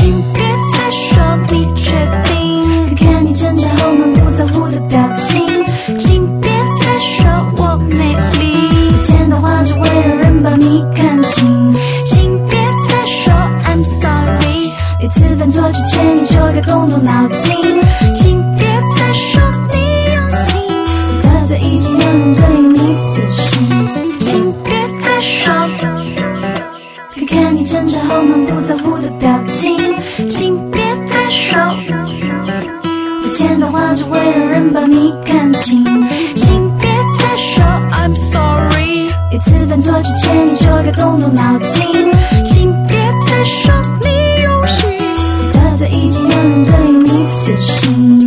请别再说你确定，看看你挣扎后满不在乎的表情，请别再说我美丽，有钱的话只会让人把你看清，请别再说 I'm sorry， 每次犯错之前你就该动动脑筋，请别再说你用心，你的嘴已经让人对你死心，请别再说，看看你挣扎后满不在乎的表情，请别再说，有钱的话只会让人把你看清，请别再说 I'm sorry， 每次犯错之前你就该动动脑筋，请别再说你用心，你的嘴已经让人对你死心。